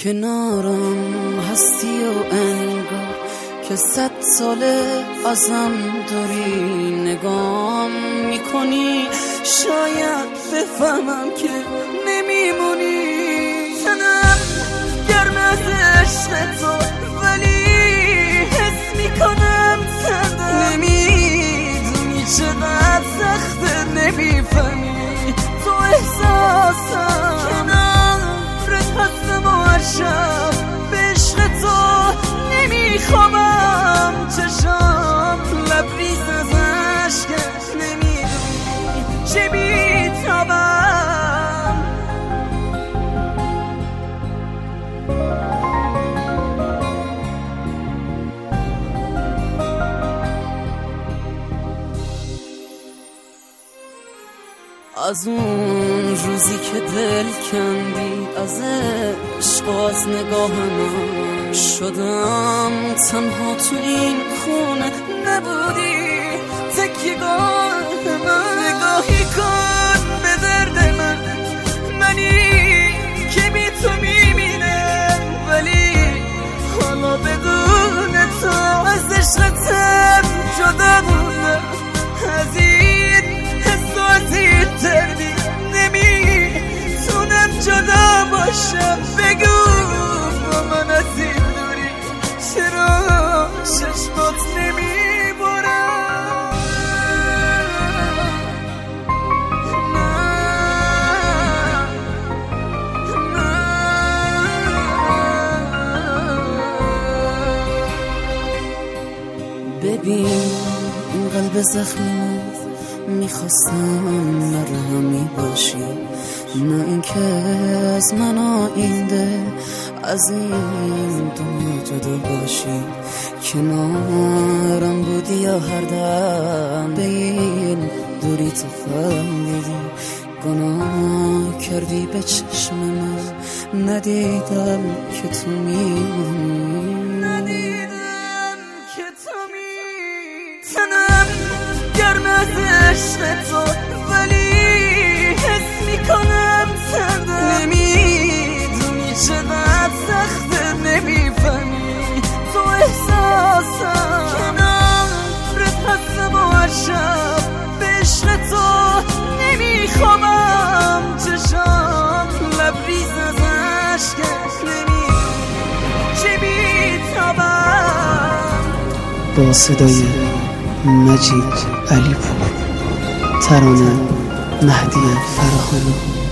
کنارم هستی و انگار که 100 ساله ازم داری نگام میکنی. شاید بفهمم که نمیمونی. تنم گرم از عشق تو ولی حس میکنم تنم. نمیدونی چقدر سخته، نمیفهمی تو احساسم. کنارت هستم و هر شب به عشق تو نمیخوابم. چشام لبریز از عشقت، نمیدونی چه بیتابم. از اون روزی که دل کندی از عشق و از نگاه من، شدم تنها تو این خونه. نبودی تکیه‌گاه من. نگاهی کن به درد من، منی که بی تو میمیرم. ولی حالا بدون تو از عشقتم جدا موندم. از این حس و از این دردی نمیتونم جدا باشم. بگو با من از این دوری چرا چشمات نمیبرم. ببین این قلب زخمی میخواستم مرهمی باشی، نه اینکه از من آینده از این دنیا جدا باشی. کنارم بودی یا هر دم به این دوری تو فهمیدی. گناه کردی به چشم من، ندیدم که تو میمونی. ندیدم که تو میمونی. تنم گرم از عشق تو ولی حس میکنم تنم. نمیدونی چقدر سخته، نمیفهمی تو احساسم. کنارت هستم و هر شب به عشق تو نمیخوابم. چشام لبریز از عشقت، نمیدونی چه بیتابم. با صدای مجید علیپور، ترانه مهدی فراهانی.